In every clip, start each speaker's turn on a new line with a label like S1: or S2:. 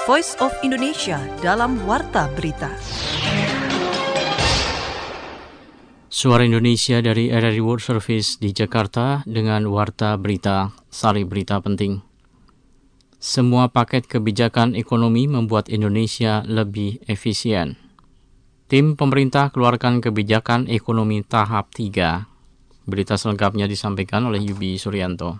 S1: Voice of Indonesia dalam Warta Berita.
S2: Suara Indonesia dari RRI World Service di Jakarta dengan Warta Berita, sari berita penting. Semua paket kebijakan ekonomi membuat Indonesia lebih efisien. Tim pemerintah keluarkan kebijakan ekonomi tahap 3. Berita selengkapnya disampaikan oleh Yubi Suryanto.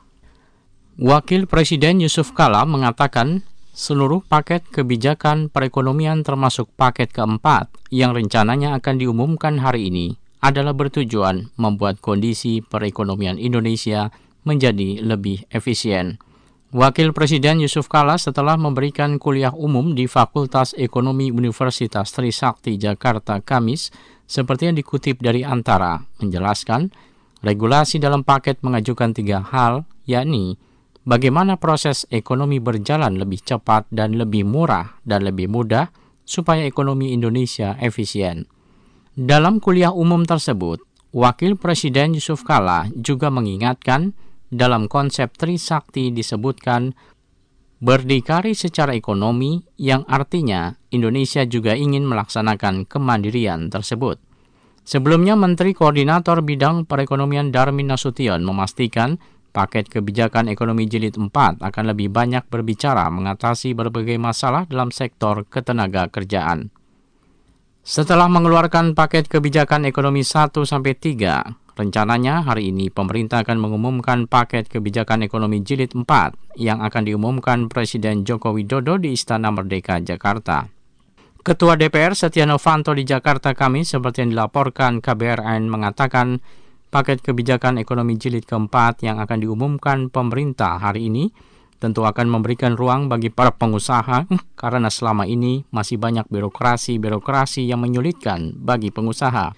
S2: Wakil Presiden Yusuf Kala mengatakan seluruh paket kebijakan perekonomian termasuk paket keempat yang rencananya akan diumumkan hari ini adalah bertujuan membuat kondisi perekonomian Indonesia menjadi lebih efisien. Wakil Presiden Yusuf Kala setelah memberikan kuliah umum di Fakultas Ekonomi Universitas Trisakti Jakarta Kamis, seperti yang dikutip dari Antara, menjelaskan regulasi dalam paket mengajukan 3 hal, yakni bagaimana proses ekonomi berjalan lebih cepat dan lebih murah dan lebih mudah supaya ekonomi Indonesia efisien. Dalam kuliah umum tersebut, Wakil Presiden Yusuf Kala juga mengingatkan dalam konsep Trisakti disebutkan berdikari secara ekonomi yang artinya Indonesia juga ingin melaksanakan kemandirian tersebut. Sebelumnya, Menteri Koordinator Bidang Perekonomian Darmin Nasution memastikan paket kebijakan ekonomi jilid 4 akan lebih banyak berbicara mengatasi berbagai masalah dalam sektor ketenaga kerjaan. Setelah mengeluarkan paket kebijakan ekonomi 1-3, rencananya hari ini pemerintah akan mengumumkan paket kebijakan ekonomi jilid 4 yang akan diumumkan Presiden Joko Widodo di Istana Merdeka, Jakarta. Ketua DPR Setia Novanto di Jakarta Kamis, seperti yang dilaporkan KBRN, mengatakan paket kebijakan ekonomi jilid keempat yang akan diumumkan pemerintah hari ini tentu akan memberikan ruang bagi para pengusaha karena selama ini masih banyak birokrasi yang menyulitkan bagi pengusaha.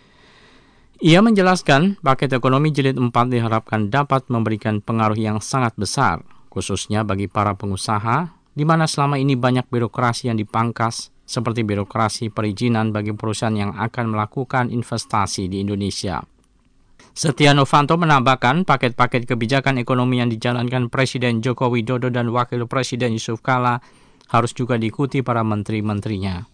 S2: Ia menjelaskan paket ekonomi jilid 4 diharapkan dapat memberikan pengaruh yang sangat besar, khususnya bagi para pengusaha, di mana selama ini banyak birokrasi yang dipangkas, seperti birokrasi perizinan bagi perusahaan yang akan melakukan investasi di Indonesia. Setia Novanto menambahkan paket-paket kebijakan ekonomi yang dijalankan Presiden Joko Widodo dan Wakil Presiden Yusuf Kala harus juga diikuti para menteri-menterinya.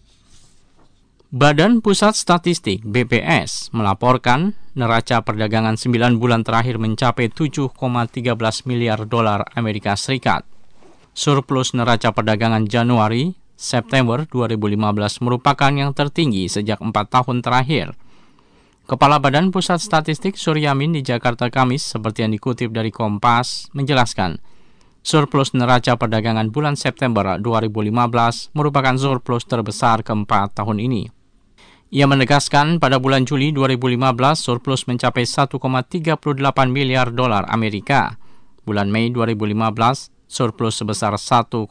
S2: Badan Pusat Statistik BPS melaporkan neraca perdagangan 9 bulan terakhir mencapai 7,13 miliar dolar Amerika Serikat. Surplus neraca perdagangan Januari-September 2015 merupakan yang tertinggi sejak 4 tahun terakhir. Kepala Badan Pusat Statistik Suryamin di Jakarta Kamis, seperti yang dikutip dari Kompas, menjelaskan surplus neraca perdagangan bulan September 2015 merupakan surplus terbesar keempat tahun ini. Ia menegaskan pada bulan Juli 2015 surplus mencapai 1,38 miliar dolar Amerika. Bulan Mei 2015 surplus sebesar 1,08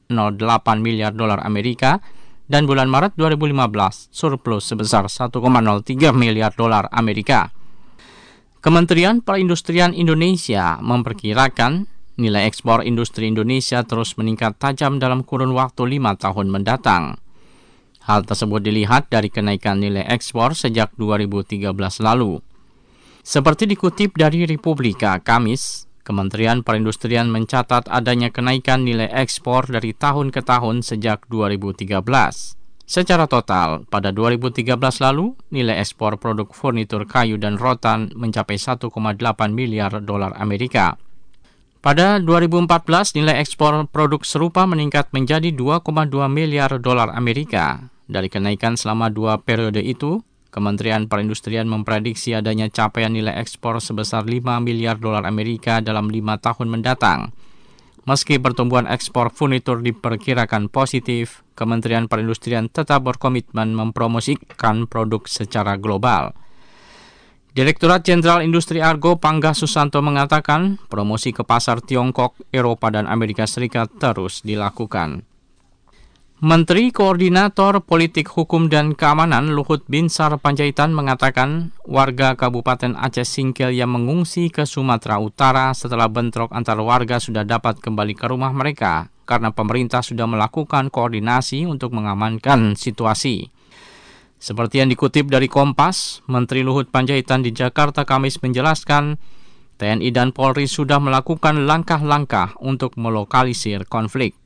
S2: miliar dolar Amerika. Dan bulan Maret 2015 surplus sebesar 1,03 miliar dolar Amerika. Kementerian Perindustrian Indonesia memperkirakan nilai ekspor industri Indonesia terus meningkat tajam dalam kurun waktu 5 tahun mendatang. Hal tersebut dilihat dari kenaikan nilai ekspor sejak 2013 lalu. Seperti dikutip dari Republika Kamis, Kementerian Perindustrian mencatat adanya kenaikan nilai ekspor dari tahun ke tahun sejak 2013. Secara total, pada 2013 lalu, nilai ekspor produk furnitur kayu dan rotan mencapai 1,8 miliar dolar Amerika. Pada 2014, nilai ekspor produk serupa meningkat menjadi 2,2 miliar dolar Amerika. Dari kenaikan selama 2 periode itu, Kementerian Perindustrian memprediksi adanya capaian nilai ekspor sebesar 5 miliar dolar Amerika dalam 5 tahun mendatang. Meski pertumbuhan ekspor furnitur diperkirakan positif, Kementerian Perindustrian tetap berkomitmen mempromosikan produk secara global. Direktorat Jenderal Industri Argo Pangga Susanto mengatakan promosi ke pasar Tiongkok, Eropa, dan Amerika Serikat terus dilakukan. Menteri Koordinator Politik Hukum dan Keamanan Luhut Binsar Panjaitan mengatakan warga Kabupaten Aceh Singkil yang mengungsi ke Sumatera Utara setelah bentrok antar warga sudah dapat kembali ke rumah mereka karena pemerintah sudah melakukan koordinasi untuk mengamankan situasi. Seperti yang dikutip dari Kompas, Menteri Luhut Panjaitan di Jakarta Kamis menjelaskan TNI dan Polri sudah melakukan langkah-langkah untuk melokalisir konflik.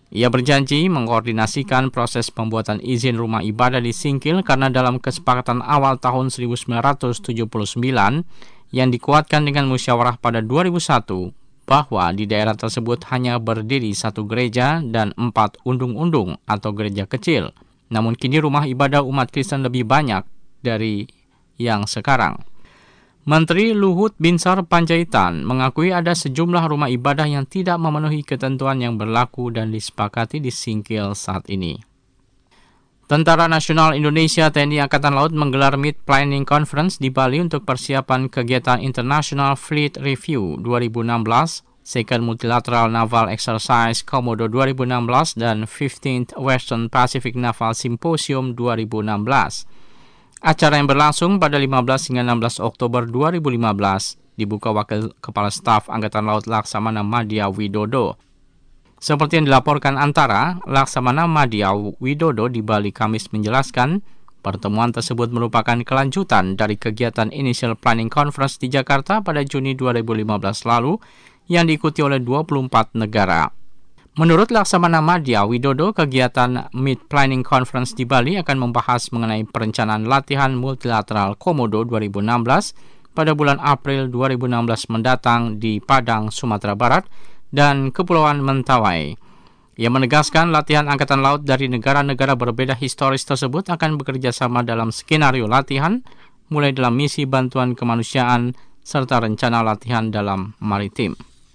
S2: Ia berjanji mengkoordinasikan proses pembuatan izin rumah ibadah di Singkil karena dalam kesepakatan awal tahun 1979 yang dikuatkan dengan musyawarah pada 2001 bahwa di daerah tersebut hanya berdiri 1 gereja dan 4 undung-undung atau gereja kecil. Namun kini rumah ibadah umat Kristen lebih banyak dari yang sekarang. Menteri Luhut Binsar Panjaitan mengakui ada sejumlah rumah ibadah yang tidak memenuhi ketentuan yang berlaku dan disepakati di Singkil saat ini. Tentara Nasional Indonesia TNI Angkatan Laut menggelar Mid Planning Conference di Bali untuk persiapan kegiatan International Fleet Review 2016, Second Multilateral Naval Exercise Komodo 2016, dan 15th Western Pacific Naval Symposium 2016. Acara yang berlangsung pada 15 hingga 16 Oktober 2015 dibuka Wakil Kepala Staf Angkatan Laut Laksamana Madya Widodo. Seperti yang dilaporkan Antara, Laksamana Madya Widodo di Bali Kamis menjelaskan, pertemuan tersebut merupakan kelanjutan dari kegiatan Initial Planning Conference di Jakarta pada Juni 2015 lalu yang diikuti oleh 24 negara. Menurut Laksamana Madya Widodo, kegiatan Mid Planning Conference di Bali akan membahas mengenai perencanaan latihan multilateral Komodo 2016 pada bulan April 2016 mendatang di Padang, Sumatera Barat dan Kepulauan Mentawai. Ia menegaskan latihan Angkatan Laut dari negara-negara berbeda historis tersebut akan bekerja sama dalam skenario latihan, mulai dalam misi bantuan kemanusiaan serta rencana latihan dalam maritim.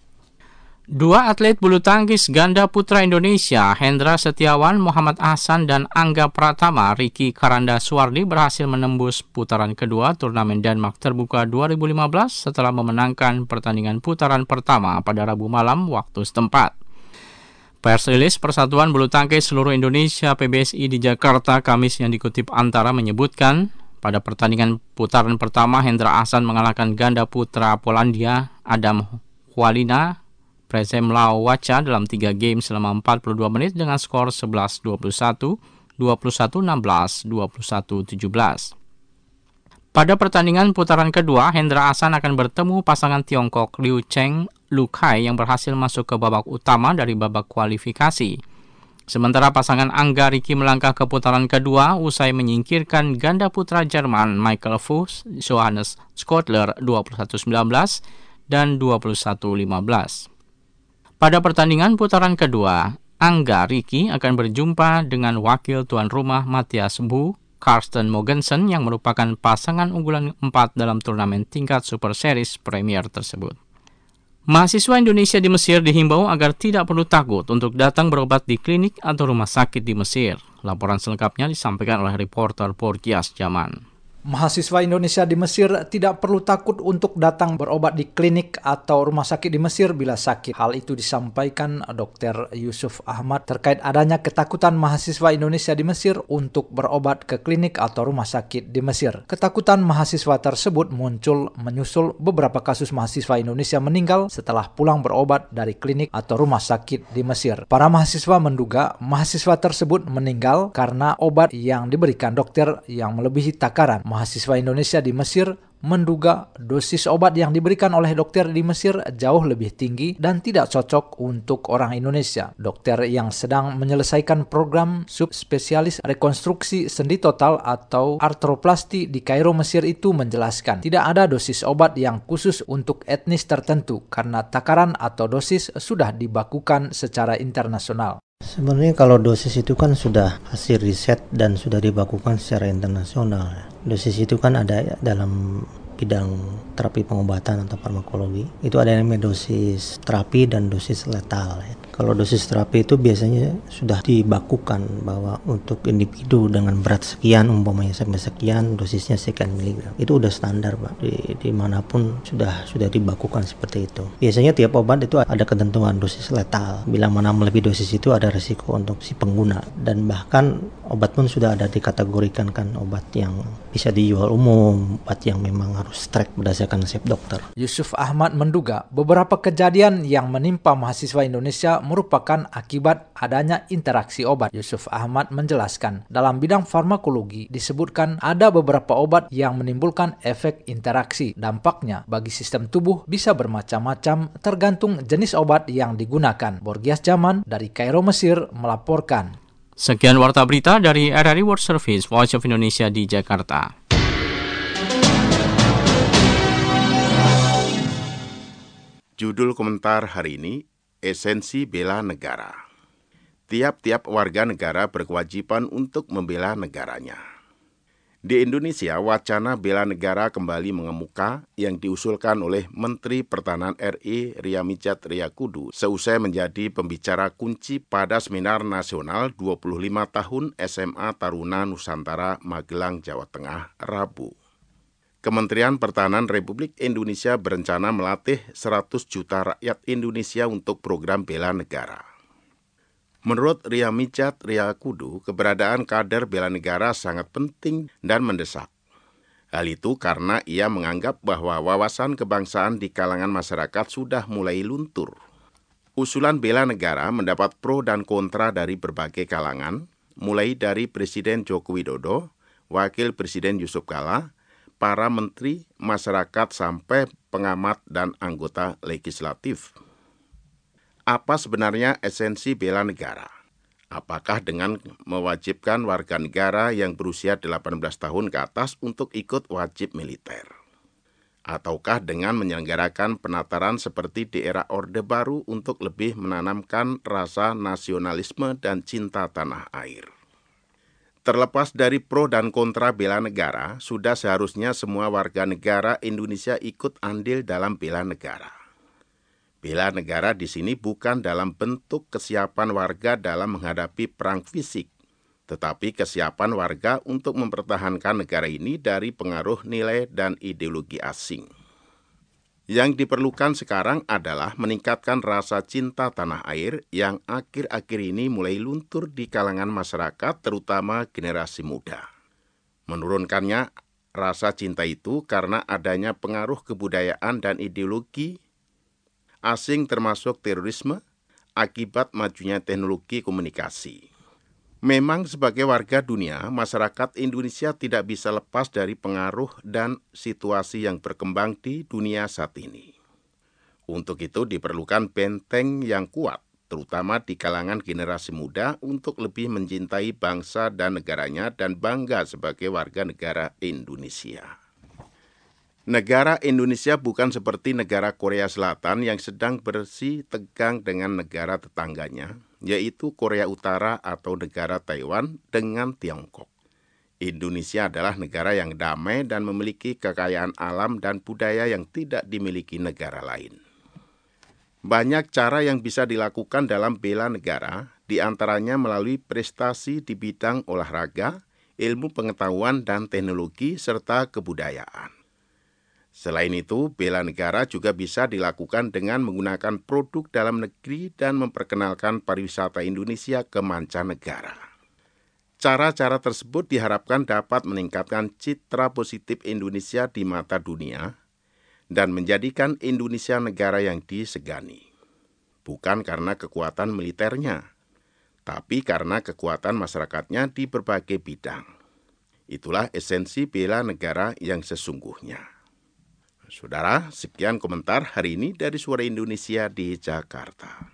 S2: 2 atlet bulu tangkis ganda putra Indonesia, Hendra Setiawan, Muhammad Ahsan, dan Angga Pratama, Ricky Karanda Suwardi berhasil menembus putaran kedua turnamen Denmark Terbuka 2015 setelah memenangkan pertandingan putaran pertama pada Rabu malam waktu setempat. Pers rilis Persatuan Bulu Tangkis Seluruh Indonesia PBSI di Jakarta Kamis yang dikutip Antara menyebutkan, pada pertandingan putaran pertama Hendra Ahsan mengalahkan ganda putra Polandia Adam Hualina Prezemlau Wacha dalam 3 game selama 42 menit dengan skor 11-21, 21-16, 21-17. Pada pertandingan putaran kedua, Hendra Ahsan akan bertemu pasangan Tiongkok Liu Cheng Lu Kai yang berhasil masuk ke babak utama dari babak kualifikasi. Sementara pasangan Angga Ricky melangkah ke putaran kedua usai menyingkirkan ganda putra Jerman Michael Fuchs, Johannes Skodler 21-19 dan 21-15. Pada pertandingan putaran kedua, Angga Ricky akan berjumpa dengan wakil tuan rumah Matthias Bu, Karsten Mogensen yang merupakan pasangan unggulan 4 dalam turnamen tingkat Super Series Premier tersebut. Mahasiswa Indonesia di Mesir dihimbau agar tidak perlu takut untuk datang berobat di klinik atau rumah sakit di Mesir. Laporan selengkapnya disampaikan oleh reporter Portias Jaman.
S3: Mahasiswa Indonesia di Mesir tidak perlu takut untuk datang berobat di klinik atau rumah sakit di Mesir bila sakit. Hal itu disampaikan Dr. Yusuf Ahmad terkait adanya ketakutan mahasiswa Indonesia di Mesir untuk berobat ke klinik atau rumah sakit di Mesir. Ketakutan mahasiswa tersebut muncul menyusul beberapa kasus mahasiswa Indonesia meninggal setelah pulang berobat dari klinik atau rumah sakit di Mesir. Para mahasiswa menduga mahasiswa tersebut meninggal karena obat yang diberikan dokter yang melebihi takaran. Mahasiswa Indonesia di Mesir menduga dosis obat yang diberikan oleh dokter di Mesir jauh lebih tinggi dan tidak cocok untuk orang Indonesia. Dokter yang sedang menyelesaikan program subspesialis rekonstruksi sendi total atau artroplasti di Kairo, Mesir itu menjelaskan, tidak ada dosis obat yang khusus untuk etnis tertentu karena takaran atau dosis sudah dibakukan secara internasional.
S4: Sebenarnya kalau dosis itu kan sudah hasil riset dan sudah dibakukan secara internasional. Dosis itu kan ada dalam bidang terapi pengobatan atau farmakologi. Itu ada yang namanya dosis terapi dan dosis letal. Kalau dosis terapi itu biasanya sudah dibakukan bahwa untuk individu dengan berat sekian, umpamanya sampai sekian, dosisnya sekian miligram. Itu udah standar, Pak. Di manapun sudah dibakukan seperti itu. Biasanya tiap obat itu ada ketentuan dosis letal. Bila mana melebihi dosis itu ada risiko untuk si pengguna. Dan bahkan obat pun sudah ada dikategorikan kan, obat yang bisa dijual umum, obat yang memang harus track berdasarkan resep dokter.
S3: Yusuf Ahmad menduga beberapa kejadian yang menimpa mahasiswa Indonesia merupakan akibat adanya interaksi obat. Yusuf Ahmad menjelaskan, dalam bidang farmakologi disebutkan ada beberapa obat yang menimbulkan efek interaksi. Dampaknya bagi sistem tubuh bisa bermacam-macam tergantung jenis obat yang digunakan. Borgias Zaman dari Kairo, Mesir melaporkan.
S2: Sekian warta berita dari RRI World Service Voice of Indonesia di Jakarta.
S5: Judul komentar hari ini, esensi bela negara. Tiap-tiap warga negara berkewajiban untuk membela negaranya. Di Indonesia, wacana bela negara kembali mengemuka yang diusulkan oleh Menteri Pertahanan RI Ria Michat Riyakudu seusai menjadi pembicara kunci pada Seminar Nasional 25 tahun SMA Taruna Nusantara Magelang, Jawa Tengah, Rabu. Kementerian Pertahanan Republik Indonesia berencana melatih 100 juta rakyat Indonesia untuk program bela negara. Menurut Ria Michat Riyakudu, keberadaan kader bela negara sangat penting dan mendesak. Hal itu karena ia menganggap bahwa wawasan kebangsaan di kalangan masyarakat sudah mulai luntur. Usulan bela negara mendapat pro dan kontra dari berbagai kalangan, mulai dari Presiden Joko Widodo, Wakil Presiden Yusuf Kala, para menteri, masyarakat, sampai pengamat dan anggota legislatif. Apa sebenarnya esensi bela negara? Apakah dengan mewajibkan warga negara yang berusia 18 tahun ke atas untuk ikut wajib militer? Ataukah dengan menyelenggarakan penataran seperti di era Orde Baru untuk lebih menanamkan rasa nasionalisme dan cinta tanah air? Terlepas dari pro dan kontra bela negara, sudah seharusnya semua warga negara Indonesia ikut andil dalam bela negara. Bela negara di sini bukan dalam bentuk kesiapan warga dalam menghadapi perang fisik, tetapi kesiapan warga untuk mempertahankan negara ini dari pengaruh nilai dan ideologi asing. Yang diperlukan sekarang adalah meningkatkan rasa cinta tanah air yang akhir-akhir ini mulai luntur di kalangan masyarakat, terutama generasi muda. Menurunkannya rasa cinta itu karena adanya pengaruh kebudayaan dan ideologi asing termasuk terorisme akibat majunya teknologi komunikasi. Memang sebagai warga dunia, masyarakat Indonesia tidak bisa lepas dari pengaruh dan situasi yang berkembang di dunia saat ini. Untuk itu diperlukan benteng yang kuat, terutama di kalangan generasi muda untuk lebih mencintai bangsa dan negaranya dan bangga sebagai warga negara Indonesia. Negara Indonesia bukan seperti negara Korea Selatan yang sedang bersitegang dengan negara tetangganya, yaitu Korea Utara atau negara Taiwan dengan Tiongkok. Indonesia adalah negara yang damai dan memiliki kekayaan alam dan budaya yang tidak dimiliki negara lain. Banyak cara yang bisa dilakukan dalam bela negara, di antaranya melalui prestasi di bidang olahraga, ilmu pengetahuan dan teknologi, serta kebudayaan. Selain itu, bela negara juga bisa dilakukan dengan menggunakan produk dalam negeri dan memperkenalkan pariwisata Indonesia ke mancanegara. Cara-cara tersebut diharapkan dapat meningkatkan citra positif Indonesia di mata dunia dan menjadikan Indonesia negara yang disegani. Bukan karena kekuatan militernya, tapi karena kekuatan masyarakatnya di berbagai bidang. Itulah esensi bela negara yang sesungguhnya. Saudara, sekian komentar hari ini dari Suara Indonesia di Jakarta.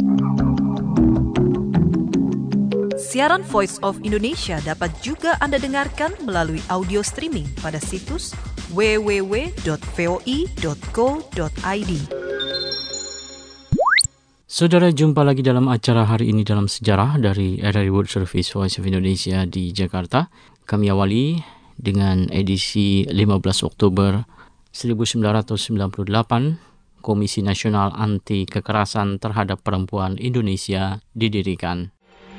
S1: Siaran Voice of Indonesia dapat juga Anda dengarkan melalui audio streaming pada situs www.voi.co.id.
S2: Saudara, jumpa lagi dalam acara hari ini dalam sejarah dari RRI World Service Voice of Indonesia di Jakarta. Kami awali dengan edisi 15 Oktober 1998, Komisi Nasional Anti Kekerasan Terhadap Perempuan Indonesia didirikan.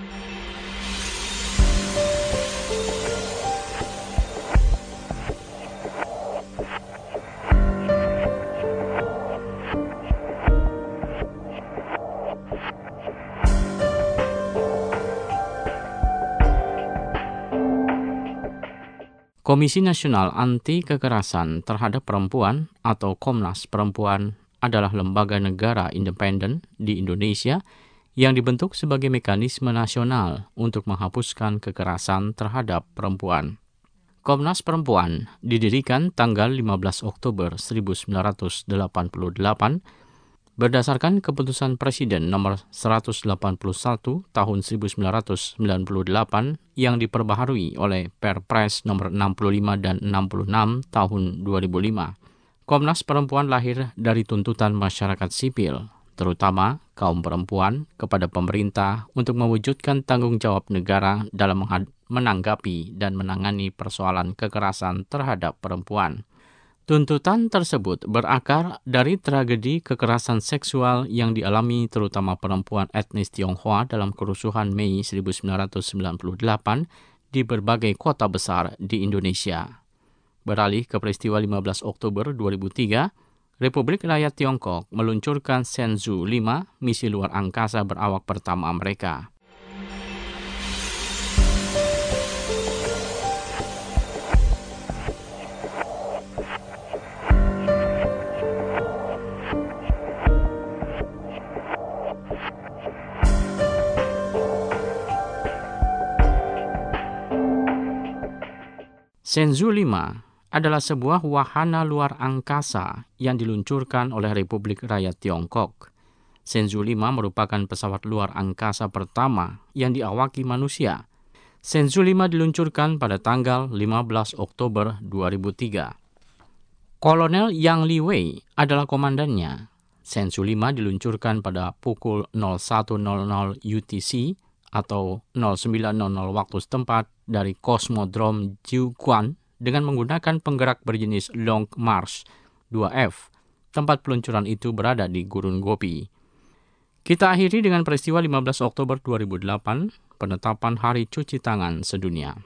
S2: Komisi Nasional Anti Kekerasan Terhadap Perempuan atau Komnas Perempuan adalah lembaga negara independen di Indonesia yang dibentuk sebagai mekanisme nasional untuk menghapuskan kekerasan terhadap perempuan. Komnas Perempuan didirikan tanggal 15 Oktober 1988 berdasarkan keputusan Presiden nomor 181 tahun 1998 yang diperbaharui oleh Perpres nomor 65 dan 66 tahun 2005. Komnas Perempuan lahir dari tuntutan masyarakat sipil, terutama kaum perempuan, kepada pemerintah untuk mewujudkan tanggung jawab negara dalam menanggapi dan menangani persoalan kekerasan terhadap perempuan. Tuntutan tersebut berakar dari tragedi kekerasan seksual yang dialami terutama perempuan etnis Tionghoa dalam kerusuhan Mei 1998 di berbagai kota besar di Indonesia. Beralih ke peristiwa 15 Oktober 2003, Republik Rakyat Tiongkok meluncurkan Shenzhou 5, misi luar angkasa berawak pertama mereka. Shenzhou 5 adalah sebuah wahana luar angkasa yang diluncurkan oleh Republik Rakyat Tiongkok. Shenzhou 5 merupakan pesawat luar angkasa pertama yang diawaki manusia. Shenzhou 5 diluncurkan pada tanggal 15 Oktober 2003. Kolonel Yang Liwei adalah komandannya. Shenzhou 5 diluncurkan pada pukul 01.00 UTC atau 09.00 waktu setempat dari Kosmodrom Jiuquan dengan menggunakan penggerak berjenis Long March 2F. Tempat peluncuran itu berada di Gurun Gobi. Kita akhiri dengan peristiwa 15 Oktober 2008, penetapan Hari Cuci Tangan Sedunia.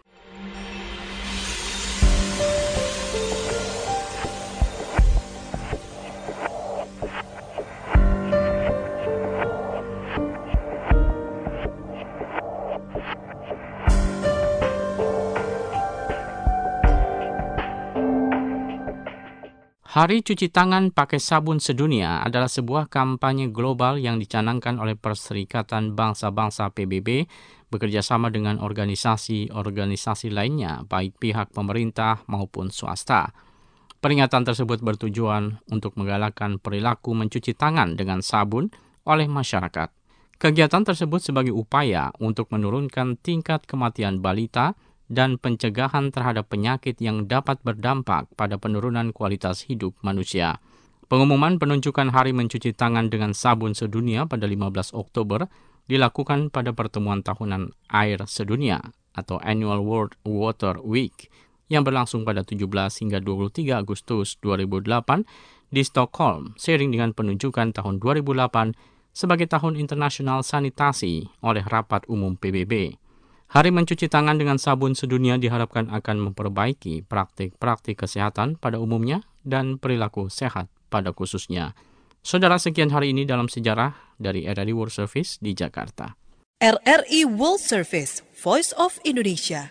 S2: Hari Cuci Tangan Pakai Sabun Sedunia adalah sebuah kampanye global yang dicanangkan oleh Perserikatan Bangsa-Bangsa PBB bekerjasama dengan organisasi-organisasi lainnya, baik pihak pemerintah maupun swasta. Peringatan tersebut bertujuan untuk menggalakkan perilaku mencuci tangan dengan sabun oleh masyarakat. Kegiatan tersebut sebagai upaya untuk menurunkan tingkat kematian balita dan pencegahan terhadap penyakit yang dapat berdampak pada penurunan kualitas hidup manusia. Pengumuman penunjukan Hari Mencuci Tangan dengan Sabun Sedunia pada 15 Oktober dilakukan pada pertemuan tahunan Air Sedunia atau Annual World Water Week yang berlangsung pada 17 hingga 23 Agustus 2008 di Stockholm, seiring dengan penunjukan tahun 2008 sebagai Tahun Internasional Sanitasi oleh Rapat Umum PBB. Hari Mencuci Tangan dengan Sabun Sedunia diharapkan akan memperbaiki praktik-praktik kesehatan pada umumnya dan perilaku sehat pada khususnya. Saudara, sekian hari ini dalam sejarah dari RRI World Service di Jakarta.
S1: RRI World Service, Voice of Indonesia.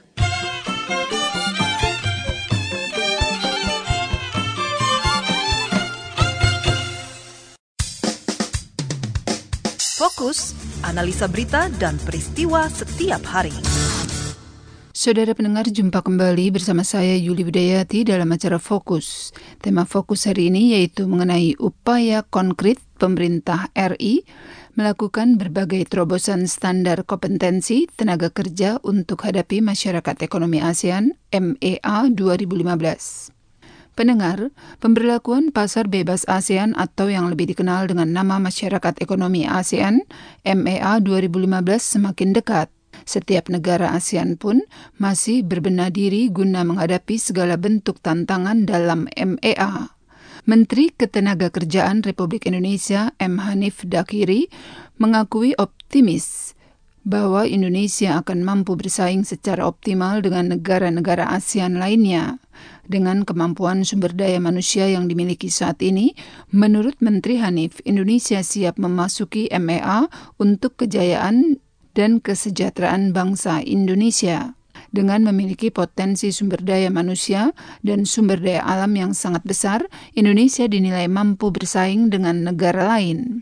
S1: Fokus, analisa berita dan peristiwa setiap hari.
S6: Saudara pendengar, jumpa kembali bersama saya Yuli Widayati dalam acara Fokus. Tema Fokus hari ini yaitu mengenai upaya konkret pemerintah RI melakukan berbagai terobosan standar kompetensi tenaga kerja untuk hadapi masyarakat ekonomi ASEAN MEA 2015. Pendengar, pemberlakuan pasar bebas ASEAN atau yang lebih dikenal dengan nama Masyarakat Ekonomi ASEAN MEA 2015 semakin dekat. Setiap negara ASEAN pun masih berbenah diri guna menghadapi segala bentuk tantangan dalam MEA. Menteri Ketenagakerjaan Republik Indonesia M. Hanif Dakiri mengakui optimis bahwa Indonesia akan mampu bersaing secara optimal dengan negara-negara ASEAN lainnya. Dengan kemampuan sumber daya manusia yang dimiliki saat ini, menurut Menteri Hanif, Indonesia siap memasuki MEA untuk kejayaan dan kesejahteraan bangsa Indonesia. Dengan memiliki potensi sumber daya manusia dan sumber daya alam yang sangat besar, Indonesia dinilai mampu bersaing dengan negara lain.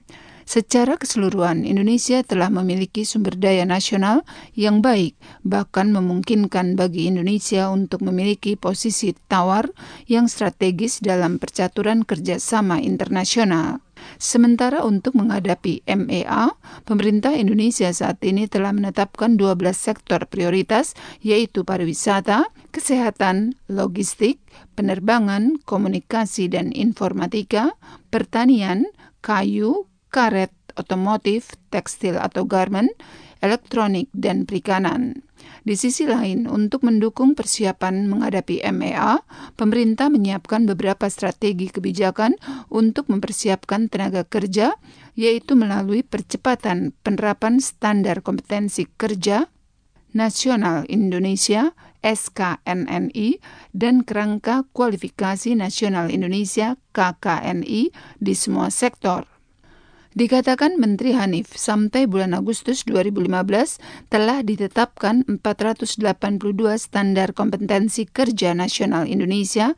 S6: Secara keseluruhan, Indonesia telah memiliki sumber daya nasional yang baik, bahkan memungkinkan bagi Indonesia untuk memiliki posisi tawar yang strategis dalam percaturan kerjasama internasional. Sementara untuk menghadapi MEA, pemerintah Indonesia saat ini telah menetapkan 12 sektor prioritas, yaitu pariwisata, kesehatan, logistik, penerbangan, komunikasi dan informatika, pertanian, kayu, karet, otomotif, tekstil atau garment, elektronik, dan perikanan. Di sisi lain, untuk mendukung persiapan menghadapi MEA, pemerintah menyiapkan beberapa strategi kebijakan untuk mempersiapkan tenaga kerja, yaitu melalui percepatan penerapan standar kompetensi kerja nasional Indonesia (SKNNI) dan kerangka kualifikasi nasional Indonesia (KKNI) di semua sektor. Dikatakan Menteri Hanif, sampai bulan Agustus 2015 telah ditetapkan 482 standar kompetensi kerja nasional Indonesia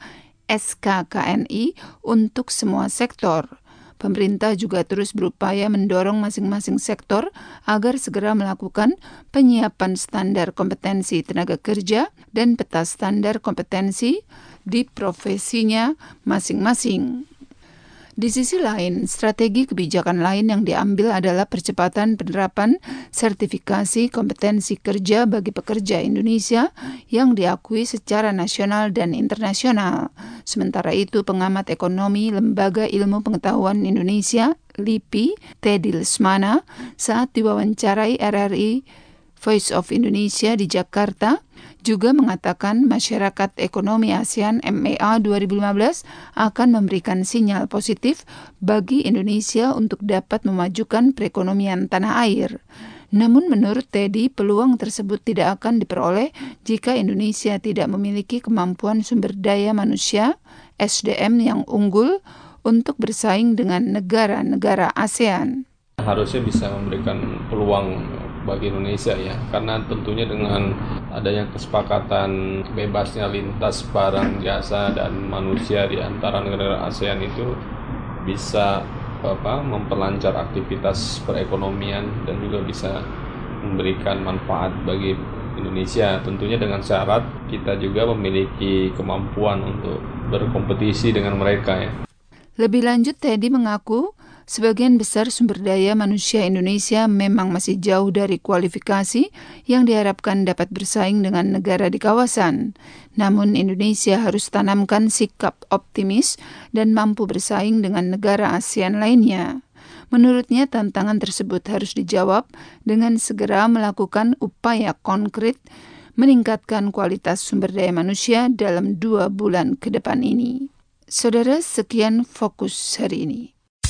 S6: (SKKNI) untuk semua sektor. Pemerintah juga terus berupaya mendorong masing-masing sektor agar segera melakukan penyiapan standar kompetensi tenaga kerja dan peta standar kompetensi di profesinya masing-masing. Di sisi lain, strategi kebijakan lain yang diambil adalah percepatan penerapan sertifikasi kompetensi kerja bagi pekerja Indonesia yang diakui secara nasional dan internasional. Sementara itu, pengamat ekonomi Lembaga Ilmu Pengetahuan Indonesia, LIPI, Teddy Lesmana, saat diwawancarai RRI Voice of Indonesia di Jakarta, juga mengatakan masyarakat ekonomi ASEAN MEA 2015 akan memberikan sinyal positif bagi Indonesia untuk dapat memajukan perekonomian tanah air. Namun menurut Teddy, peluang tersebut tidak akan diperoleh jika Indonesia tidak memiliki kemampuan sumber daya manusia (SDM) yang unggul untuk bersaing dengan negara-negara ASEAN.
S7: Harusnya bisa memberikan peluang bagi Indonesia ya, karena tentunya dengan adanya kesepakatan bebasnya lintas barang, jasa, dan manusia di antara negara ASEAN itu bisa memperlancar aktivitas perekonomian dan juga bisa memberikan manfaat bagi Indonesia, tentunya dengan syarat kita juga memiliki kemampuan untuk berkompetisi dengan mereka ya.
S6: Lebih lanjut, Teddy mengaku sebagian besar sumber daya manusia Indonesia memang masih jauh dari kualifikasi yang diharapkan dapat bersaing dengan negara di kawasan. Namun Indonesia harus tanamkan sikap optimis dan mampu bersaing dengan negara ASEAN lainnya. Menurutnya, tantangan tersebut harus dijawab dengan segera melakukan upaya konkret meningkatkan kualitas sumber daya manusia dalam 2 bulan ke depan ini. Saudara, sekian fokus hari ini.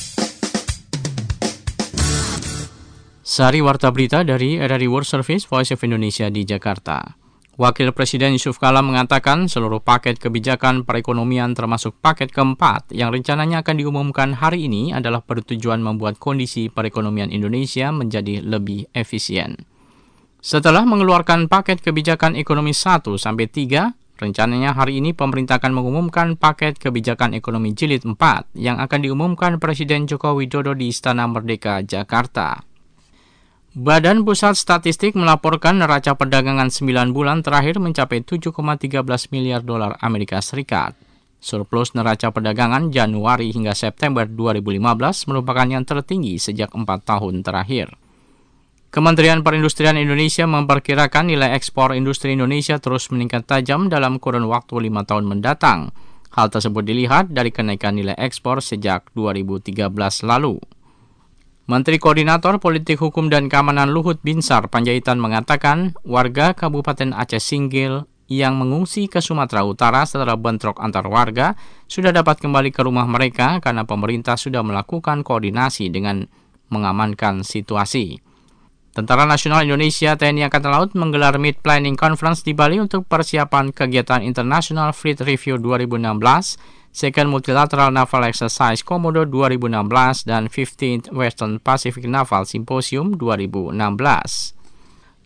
S2: Sari Warta Berita dari RRI World Service Voice of Indonesia di Jakarta. Wakil Presiden Yusuf Kala mengatakan seluruh paket kebijakan perekonomian termasuk paket keempat yang rencananya akan diumumkan hari ini adalah bertujuan membuat kondisi perekonomian Indonesia menjadi lebih efisien. Setelah mengeluarkan paket kebijakan ekonomi 1-3, rencananya hari ini pemerintah akan mengumumkan paket kebijakan ekonomi jilid 4 yang akan diumumkan Presiden Joko Widodo di Istana Merdeka, Jakarta. Badan Pusat Statistik melaporkan neraca perdagangan 9 bulan terakhir mencapai 7,13 miliar dolar Amerika Serikat. Surplus neraca perdagangan Januari hingga September 2015 merupakan yang tertinggi sejak 4 tahun terakhir. Kementerian Perindustrian Indonesia memperkirakan nilai ekspor industri Indonesia terus meningkat tajam dalam kurun waktu 5 tahun mendatang. Hal tersebut dilihat dari kenaikan nilai ekspor sejak 2013 lalu. Menteri Koordinator Politik Hukum dan Keamanan Luhut Binsar Panjaitan mengatakan warga Kabupaten Aceh Singgil yang mengungsi ke Sumatera Utara setelah bentrok antar warga sudah dapat kembali ke rumah mereka karena pemerintah sudah melakukan koordinasi dengan mengamankan situasi. Tentara Nasional Indonesia TNI Angkatan Laut menggelar Mid Planning Conference di Bali untuk persiapan kegiatan International Fleet Review 2016, Second Multilateral Naval Exercise Komodo 2016, dan 15th Western Pacific Naval Symposium 2016.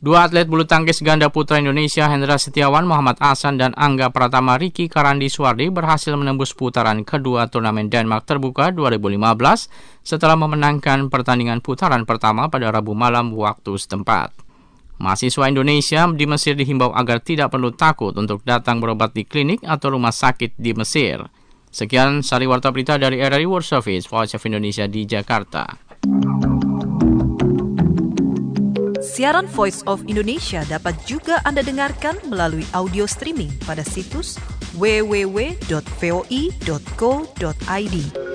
S2: Dua atlet bulu tangkis ganda putra Indonesia, Hendra Setiawan, Muhammad Ahsan, dan Angga Pratama Riki Karandi Suwardi berhasil menembus putaran kedua turnamen Denmark Terbuka 2015 setelah memenangkan pertandingan putaran pertama pada Rabu malam waktu setempat. Mahasiswa Indonesia di Mesir dihimbau agar tidak perlu takut untuk datang berobat di klinik atau rumah sakit di Mesir. Sekian sari warta berita dari RRI World Service, Voice of Indonesia di Jakarta.
S1: Siaran Voice of Indonesia dapat juga Anda dengarkan melalui audio streaming pada situs www.voi.co.id.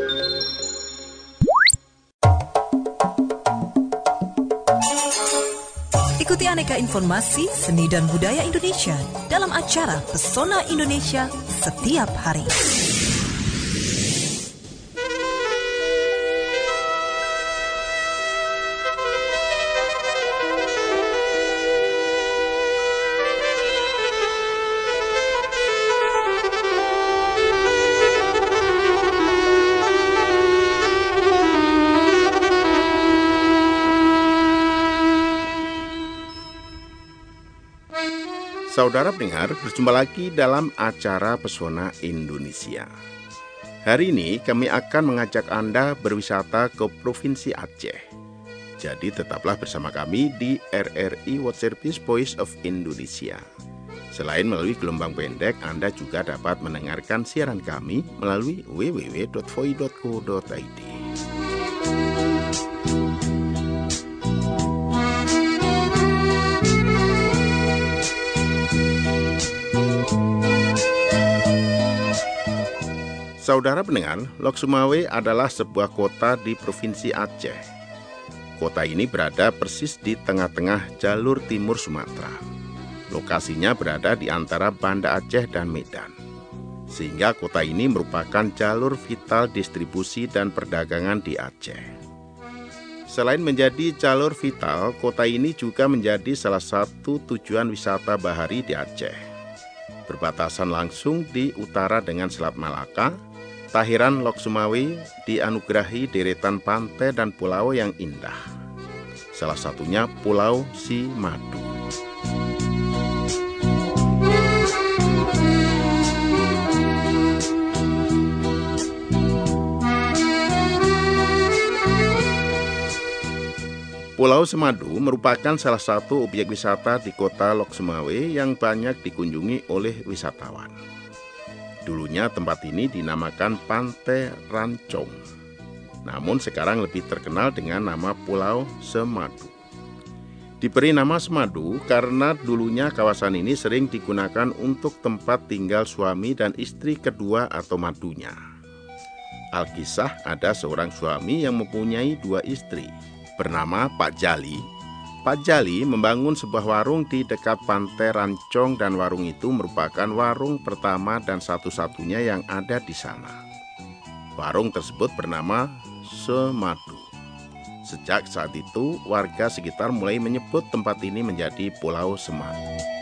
S1: Ikuti aneka informasi seni dan budaya Indonesia dalam acara Pesona Indonesia setiap hari.
S5: Saudara pendengar, berjumpa lagi dalam acara Pesona Indonesia. Hari ini kami akan mengajak Anda berwisata ke Provinsi Aceh. Jadi tetaplah bersama kami di RRI World Service Voice of Indonesia. Selain melalui gelombang pendek, Anda juga dapat mendengarkan siaran kami melalui www.voi.co.id. Saudara pendengar, Lok Sumawe adalah sebuah kota di Provinsi Aceh. Kota ini berada persis di tengah-tengah jalur timur Sumatera. Lokasinya berada di antara Banda Aceh dan Medan. Sehingga kota ini merupakan jalur vital distribusi dan perdagangan di Aceh. Selain menjadi jalur vital, kota ini juga menjadi salah satu tujuan wisata bahari di Aceh. Berbatasan langsung di utara dengan Selat Malaka, Tahiran Lok Sumawe dianugerahi deretan pantai dan pulau yang indah. Salah satunya Pulau Simadu. Pulau Simadu merupakan salah satu objek wisata di kota Lok Sumawe yang banyak dikunjungi oleh wisatawan. Dulunya tempat ini dinamakan Pantai Rancong, namun sekarang lebih terkenal dengan nama Pulau Simadu. Diberi nama Simadu karena dulunya kawasan ini sering digunakan untuk tempat tinggal suami dan istri kedua atau madunya. Alkisah ada seorang suami yang mempunyai dua istri, bernama Pak Jali. Pak Jali membangun sebuah warung di dekat Pantai Rancong dan warung itu merupakan warung pertama dan satu-satunya yang ada di sana. Warung tersebut bernama Simadu. Sejak saat itu, warga sekitar mulai menyebut tempat ini menjadi Pulau Simadu.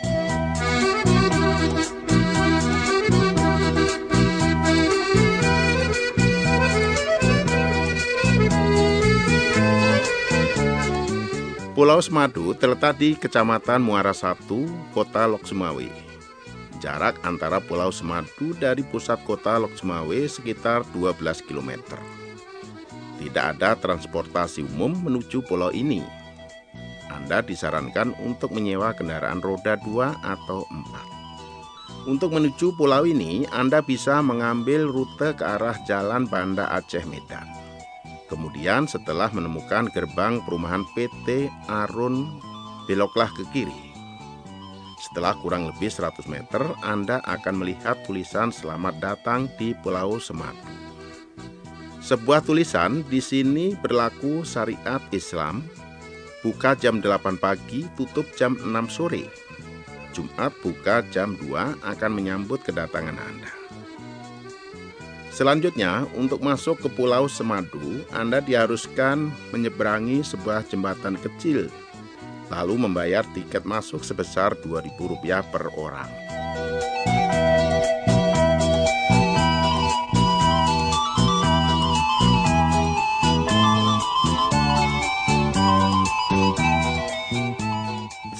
S5: Pulau Simadu terletak di Kecamatan Muara 1, Kota Lok Sumawe. Jarak antara Pulau Simadu dari pusat kota Lok Sumawe sekitar 12 km. Tidak ada transportasi umum menuju pulau ini. Anda disarankan untuk menyewa kendaraan roda 2 atau 4. Untuk menuju pulau ini, Anda bisa mengambil rute ke arah Jalan Banda Aceh Medan. Kemudian setelah menemukan gerbang perumahan PT Arun, beloklah ke kiri. Setelah kurang lebih 100 meter, Anda akan melihat tulisan "Selamat datang di Pulau Simadu". Sebuah tulisan di sini berlaku syariat Islam, buka jam 8 pagi, tutup jam 6 sore. Jumat buka jam 2 akan menyambut kedatangan Anda. Selanjutnya, untuk masuk ke Pulau Simadu, Anda diharuskan menyeberangi sebuah jembatan kecil, lalu membayar tiket masuk sebesar Rp2.000 per orang.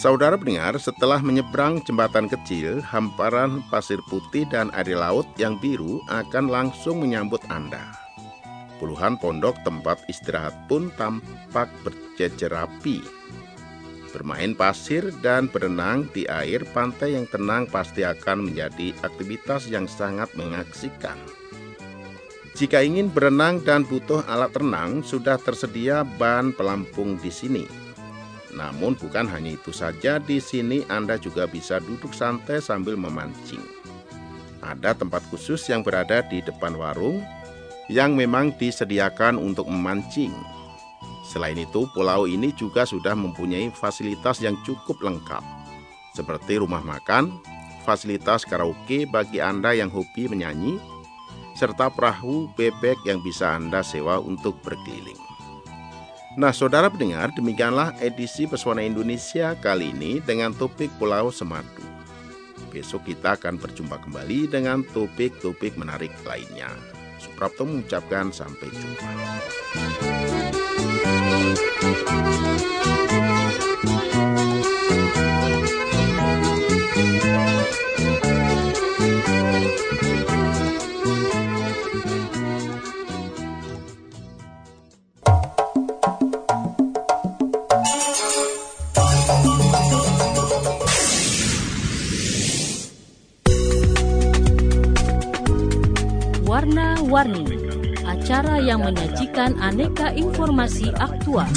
S5: Saudara pendengar, setelah menyeberang jembatan kecil, hamparan pasir putih dan air laut yang biru akan langsung menyambut Anda. Puluhan pondok tempat istirahat pun tampak berjejer rapi. Bermain pasir dan berenang di air pantai yang tenang pasti akan menjadi aktivitas yang sangat mengasihkan. Jika ingin berenang dan butuh alat renang, sudah tersedia ban pelampung di sini. Namun bukan hanya itu saja, di sini Anda juga bisa duduk santai sambil memancing. Ada tempat khusus yang berada di depan warung yang memang disediakan untuk memancing. Selain itu, pulau ini juga sudah mempunyai fasilitas yang cukup lengkap, seperti rumah makan, fasilitas karaoke bagi Anda yang hobi menyanyi, serta perahu bebek yang bisa Anda sewa untuk berkeliling. Nah, saudara pendengar, demikianlah edisi Pesona Indonesia kali ini dengan topik Pulau Semadu. Besok kita akan berjumpa kembali dengan topik-topik menarik lainnya. Suprapto mengucapkan sampai jumpa.
S8: Warna-Warni, acara yang menyajikan aneka informasi aktual.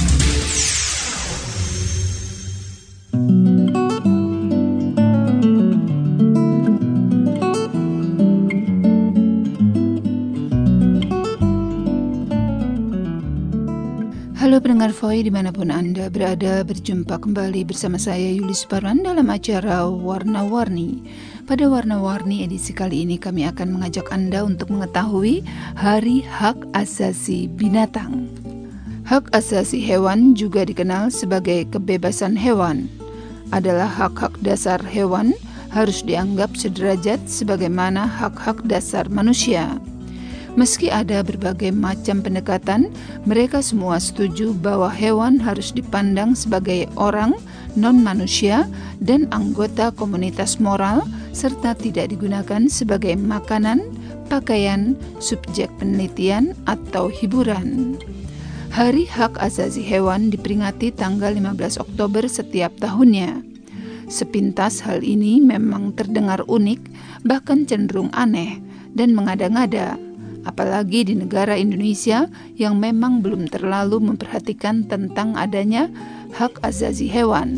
S6: Halo pendengar Voi dimanapun Anda berada, berjumpa kembali bersama saya Yuli Suparman dalam acara Warna-Warni. Pada Warna-Warni edisi kali ini kami akan mengajak Anda untuk mengetahui Hari Hak Asasi Binatang. Hak asasi hewan juga dikenal sebagai kebebasan hewan, adalah hak-hak dasar hewan harus dianggap sederajat sebagaimana hak-hak dasar manusia. Meski ada berbagai macam pendekatan, mereka semua setuju bahwa hewan harus dipandang sebagai orang, non-manusia, dan anggota komunitas moral, serta tidak digunakan sebagai makanan, pakaian, subjek penelitian, atau hiburan. Hari Hak Asasi Hewan diperingati tanggal 15 Oktober setiap tahunnya. Sepintas hal ini memang terdengar unik, bahkan cenderung aneh, dan mengada-ngada. Apalagi di negara Indonesia yang memang belum terlalu memperhatikan tentang adanya hak asasi hewan.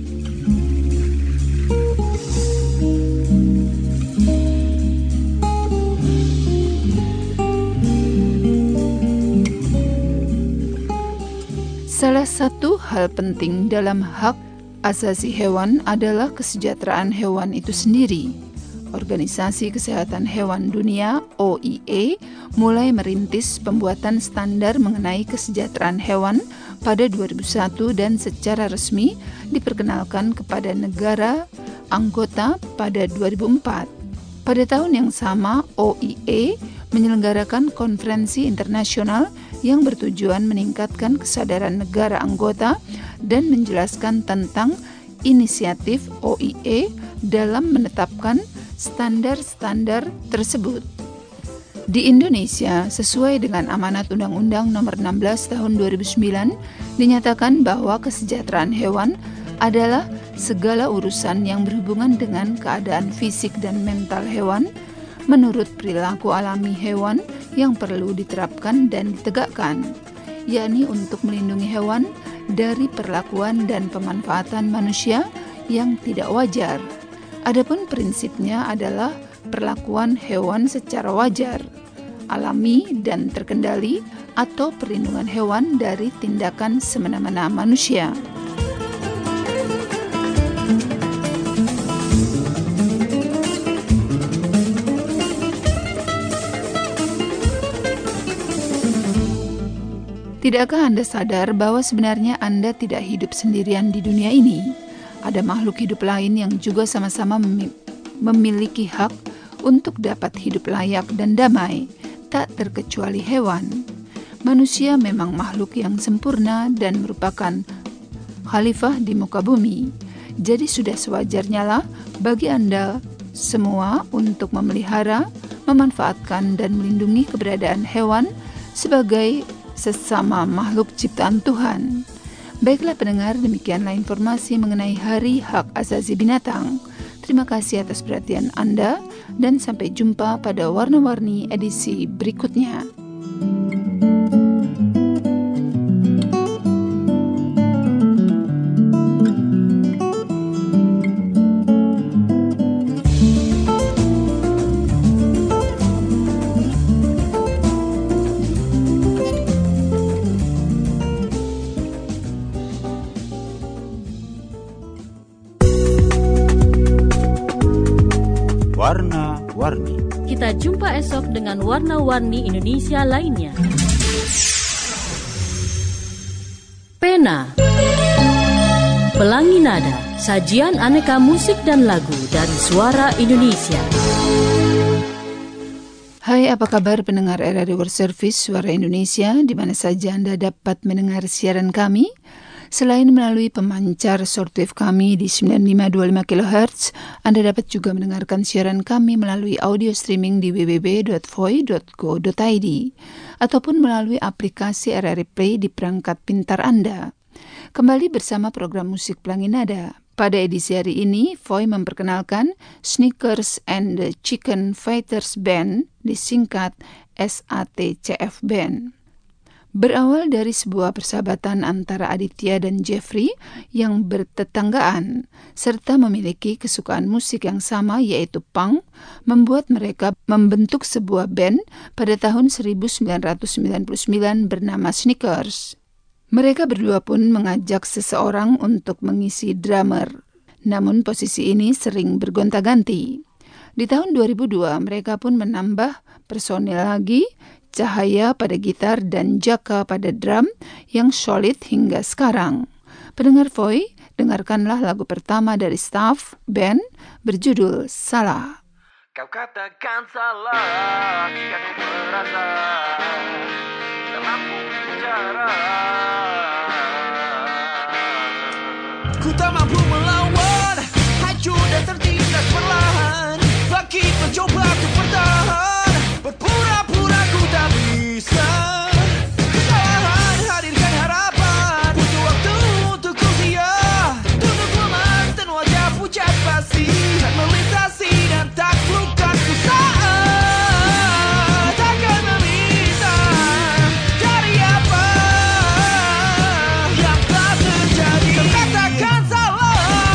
S6: Salah satu hal penting dalam hak asasi hewan adalah kesejahteraan hewan itu sendiri. Organisasi Kesehatan Hewan Dunia (OIE) mulai merintis pembuatan standar mengenai kesejahteraan hewan pada 2001 dan secara resmi diperkenalkan kepada negara anggota pada 2004. Pada tahun yang sama, OIE menyelenggarakan konferensi internasional yang bertujuan meningkatkan kesadaran negara anggota dan menjelaskan tentang inisiatif OIE dalam menetapkan standar-standar tersebut. Di Indonesia, sesuai dengan amanat Undang-Undang Nomor 16 Tahun 2009, dinyatakan bahwa kesejahteraan hewan adalah segala urusan yang berhubungan dengan keadaan fisik dan mental hewan menurut perilaku alami hewan yang perlu diterapkan dan ditegakkan, yakni untuk melindungi hewan dari perlakuan dan pemanfaatan manusia yang tidak wajar. Adapun prinsipnya adalah perlakuan hewan secara wajar, alami dan terkendali, atau perlindungan hewan dari tindakan semena-mena manusia. Tidakkah Anda sadar bahwa sebenarnya Anda tidak hidup sendirian di dunia ini? Ada makhluk hidup lain yang juga sama-sama memiliki hak untuk dapat hidup layak dan damai, tak terkecuali hewan. Manusia memang makhluk yang sempurna dan merupakan khalifah di muka bumi. Jadi sudah sewajarnya lah bagi Anda semua untuk memelihara, memanfaatkan dan melindungi keberadaan hewan sebagai sesama makhluk ciptaan Tuhan. Baiklah pendengar, demikianlah informasi mengenai Hari Hak Asasi Binatang. Terima kasih atas perhatian Anda dan sampai jumpa pada Warna-Warni edisi berikutnya.
S9: Warna-Warni.
S8: Kita jumpa esok dengan warna-warni Indonesia lainnya. Pena, Pelangi Nada, sajian aneka musik dan lagu dari Suara Indonesia.
S6: Hai, apa kabar pendengar RRI World Service Suara Indonesia, di mana saja Anda dapat mendengar siaran kami? Selain melalui pemancar shortwave kami di 9525 kHz, Anda dapat juga mendengarkan siaran kami melalui audio streaming di www.voi.go.id ataupun melalui aplikasi RRI Play di perangkat pintar Anda. Kembali bersama program musik Pelangi Nada. Pada edisi hari ini, Voi memperkenalkan Sneakers and the Chicken Fighters Band, disingkat SATCF Band. Berawal dari sebuah persahabatan antara Aditya dan Jeffrey yang bertetanggaan, serta memiliki kesukaan musik yang sama yaitu punk, membuat mereka membentuk sebuah band pada tahun 1999 bernama Sneakers. Mereka berdua pun mengajak seseorang untuk mengisi drummer, namun posisi ini sering bergonta-ganti. Di tahun 2002 mereka pun menambah personil lagi, Cahaya pada gitar dan Jaka pada drum yang solid hingga sekarang. Pendengar Voi, dengarkanlah lagu pertama dari staff band berjudul Salah.
S10: Kau katakan salah jika ku merasa tak mampu bicara. Ku tak mampu melawan, hancur dan tertindas perlahan. Bangkit mencoba untuk bertahan, berpura-pura ku tak bisa. Kesalahan hadirkan harapan, butuh waktu untuk ku siap. Tunduk lemah dan wajah pucat basi, dan melintasi dan taklukkan ku saat takkan meminta. Dari apa yang telah terjadi, kau katakan salah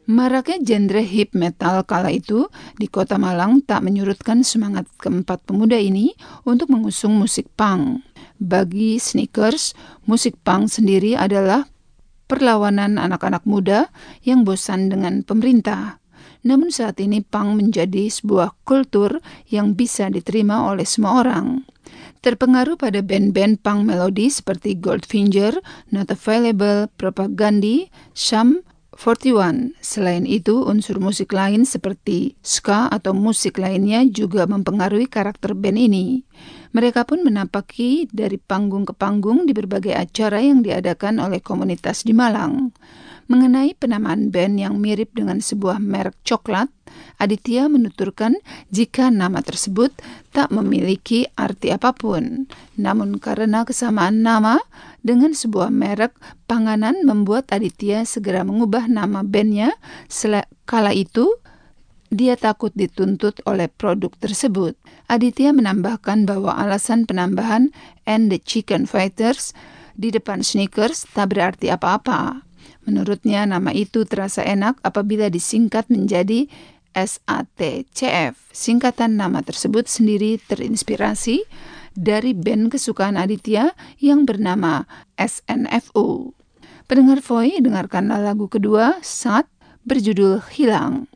S6: Maraknya genre hip metal kala itu di kota Malang tak menyurutkan semangat keempat pemuda ini untuk mengusung musik punk. Bagi Sneakers, musik punk sendiri adalah perlawanan anak-anak muda yang bosan dengan pemerintah. Namun saat ini punk menjadi sebuah kultur yang bisa diterima oleh semua orang. Terpengaruh pada band-band punk melodi seperti Goldfinger, Not Available, Propagandhi, Sum 41. Selain itu, unsur musik lain seperti ska atau musik lainnya juga mempengaruhi karakter band ini. Mereka pun menapaki dari panggung ke panggung di berbagai acara yang diadakan oleh komunitas di Malang. Mengenai penamaan band yang mirip dengan sebuah merek coklat, Aditya menuturkan jika nama tersebut tak memiliki arti apapun. Namun karena kesamaan nama dengan sebuah merek panganan membuat Aditya segera mengubah nama bandnya. Kala itu, dia takut dituntut oleh produk tersebut. Aditya menambahkan bahwa alasan penambahan and the Chicken Fighters di depan Sneakers tak berarti apa-apa. Menurutnya nama itu terasa enak apabila disingkat menjadi SATCF. Singkatan nama tersebut sendiri terinspirasi dari band kesukaan Aditya yang bernama SNFU. Pendengar Voi, dengarkanlah lagu kedua Sat berjudul Hilang.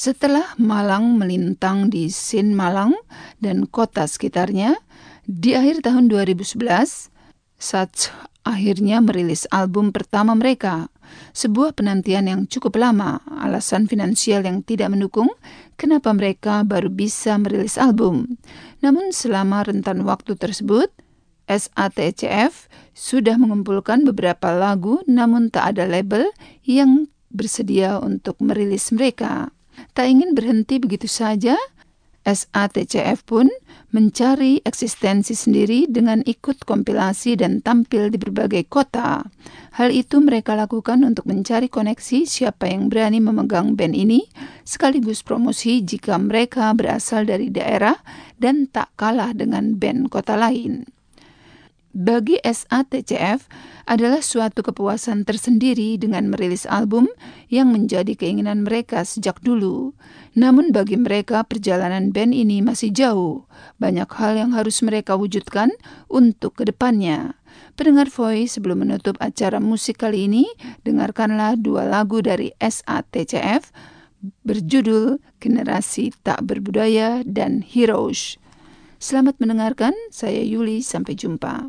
S6: Setelah Malang melintang di Sin Malang dan kota sekitarnya, di akhir tahun 2011, Such akhirnya merilis album pertama mereka. Sebuah penantian yang cukup lama, alasan finansial yang tidak mendukung kenapa mereka baru bisa merilis album. Namun selama rentan waktu tersebut, SATCF sudah mengumpulkan beberapa lagu namun tak ada label yang bersedia untuk merilis mereka. Tak ingin berhenti begitu saja, SATCF pun mencari eksistensi sendiri dengan ikut kompilasi dan tampil di berbagai kota. Hal itu mereka lakukan untuk mencari koneksi siapa yang berani memegang band ini, sekaligus promosi jika mereka berasal dari daerah dan tak kalah dengan band kota lain. Bagi SATCF adalah suatu kepuasan tersendiri dengan merilis album yang menjadi keinginan mereka sejak dulu. Namun bagi mereka perjalanan band ini masih jauh. Banyak hal yang harus mereka wujudkan untuk kedepannya. Pendengar Voice, sebelum menutup acara musik kali ini, dengarkanlah 2 lagu dari SATCF berjudul Generasi Tak Berbudaya dan Heroes. Selamat mendengarkan, saya Yuli, sampai jumpa.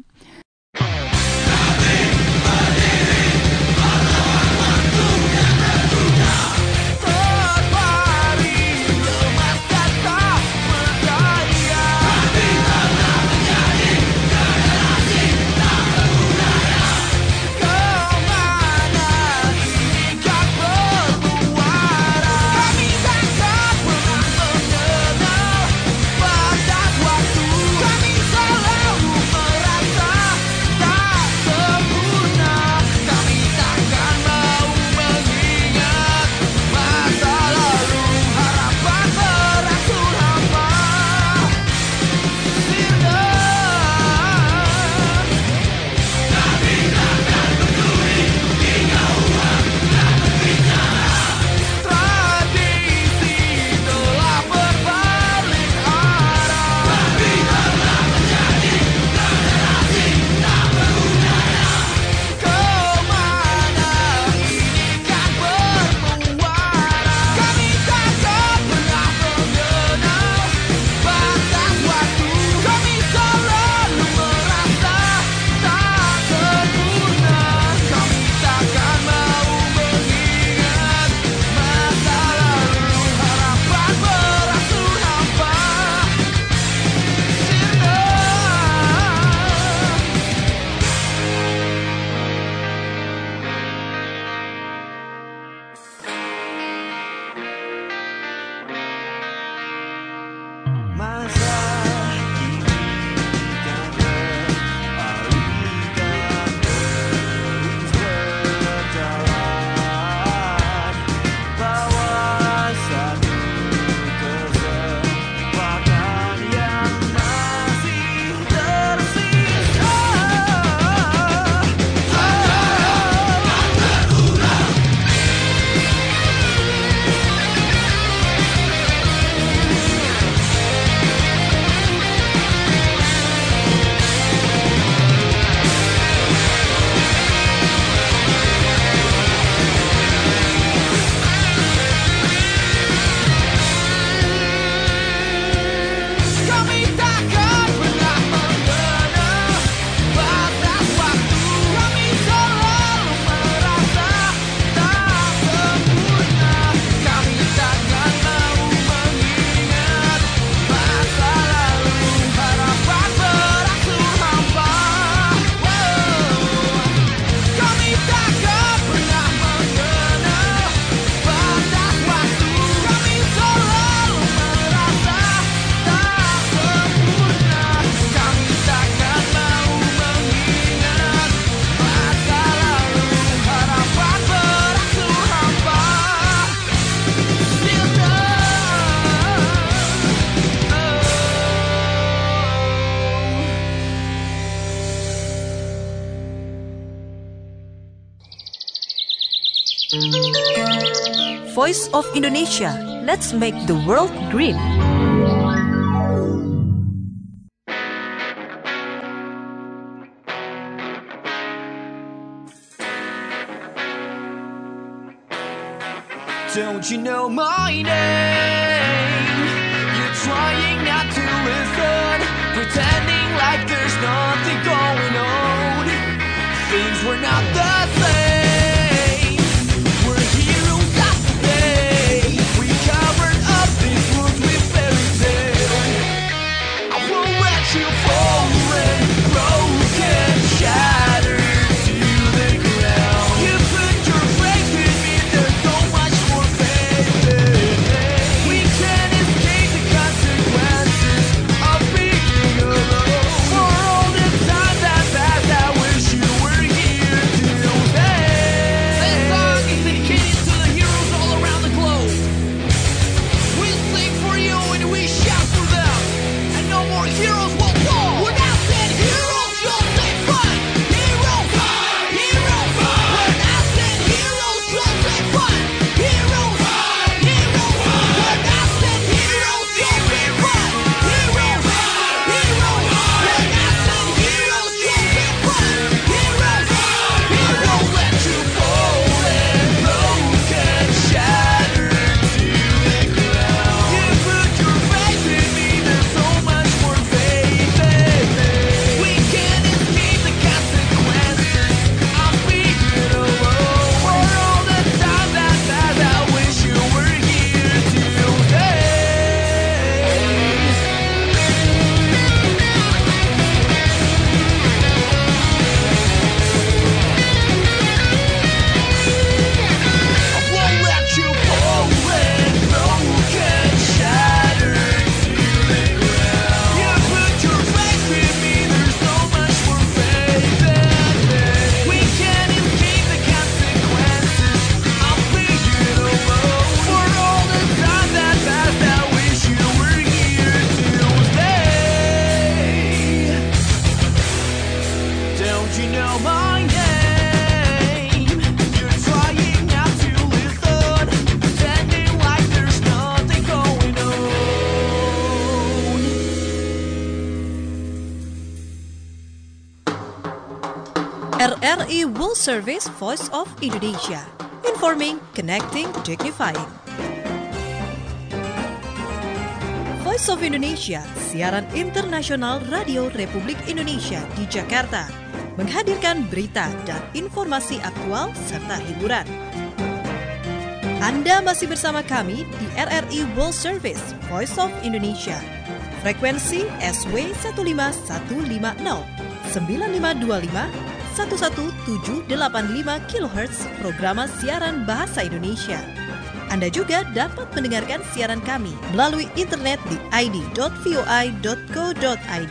S1: Voice of Indonesia. Let's make the world green.
S10: Don't you know my name? You're trying not to listen, pretending like there's nothing going on. Things were not the same. We're heroes of the day. We covered up these wounds with fairy tale. I won't let you fall and broken, shattered to the ground. You put your faith in me, there's so much more faith in me. We can't escape the consequences of being alone. For all the time that passed, I wish you were here today. This song is dedicated to the heroes all around the globe. We sing for you and we shout for them, and no more heroes will fall. We're not dead heroes, you'll say fun. Heroes, heroes. We're not dead heroes, you'll say fun. Heroes, heroes. We're not dead heroes, you'll say fun. Heroes, heroes. We're not dead heroes, you'll say fun. Heroes, heroes. Let you fall and broken, shattered to the ground. You put your faith in me, there's so much more faith in me. We can't escape the consequences of being alone. For all the time that passed, I wish you were here today. I won't let you fall and broken, shattered to the ground. You put your faith in me, there's so much more faith in me. We can't escape the consequences of being alone. For all the time that passed, I wish you were here today. Don't you know my name? You're trying not to listen, pretending like there's nothing going on.
S1: RRI World Service Voice of Indonesia. Informing, connecting, dignifying. Voice of Indonesia, siaran internasional Radio Republik Indonesia di Jakarta, menghadirkan berita dan informasi aktual serta hiburan. Anda masih bersama kami di RRI World Service Voice of Indonesia. Frekuensi SW 15150, 9525, 11785 kHz programa siaran bahasa Indonesia. Anda juga dapat mendengarkan siaran kami melalui internet di id.voi.co.id.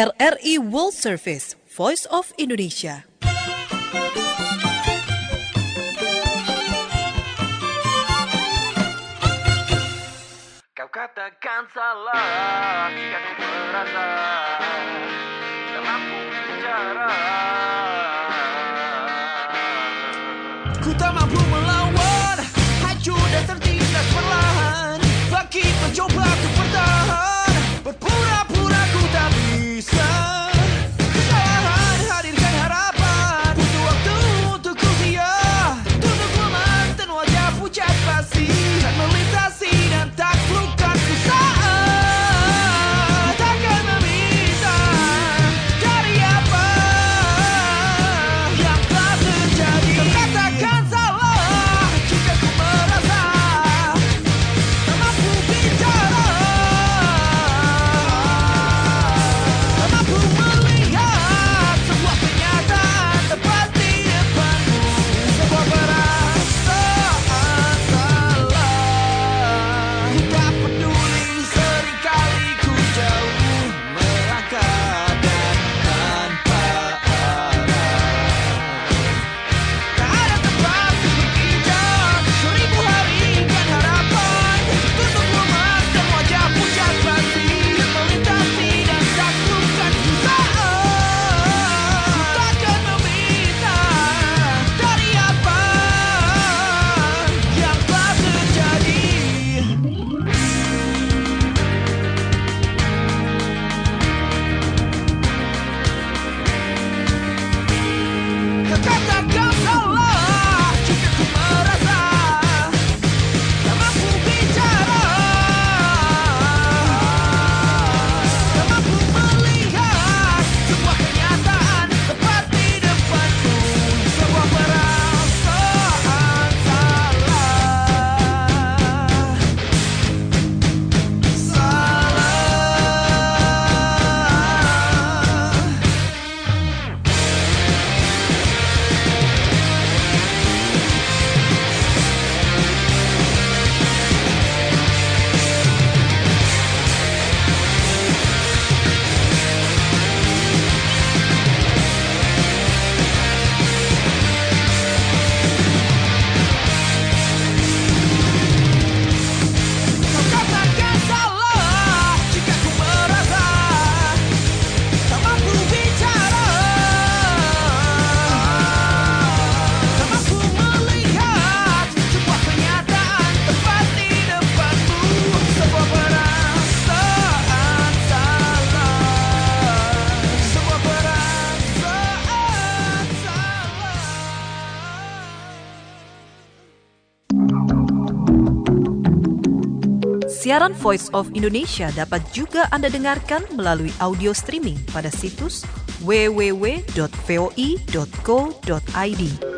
S1: RRI World Service, Voice of Indonesia.
S10: Kau katakan salah jika ku merasa tak mampu bicara. Ku tak mampu melawan, hancur dan tertindas perlahan. Bangkit mencoba untuk bertahan, berpura-pura ku tak bisa. Kesalahan hadirkan harapan, butuh waktu untuk ku siap. Tunduk lemah dan wajah pucat pasti dan melintasi dan taklukkan ku saat takkan meminta dari apa yang telah terjadi. Kau katakan salah jika ku merasa tak mampu bicara, tak mampu melihat sebuah kenyataan tepat di depanmu, sebuah perasaan salah. Ku tak peduli, seringkali ku jauh melangkah dan tanpa arah. Tak ada tempat untuk berpijak, seribu hari kan harapan. Tunduk lemah dan wajah pucat pasti dan melintasi dan taklukkan ku saat ku takkan meminta dari apa yang telah terjadi. Kau katakan salah jika ku merasa tak mampu bicara, tak mampu melihat sebuah kenyataan tepat di depanmu, sebuah perasaan salah. Kau katakan salah jika ku merasa tak mampu bicara, tak mampu melihat sebuah kenyataan tepat di depanmu, sebuah perasaan salah, sebuah perasaan salah.
S1: Siaran Voice of Indonesia dapat juga Anda dengarkan melalui audio streaming pada situs www.voi.co.id.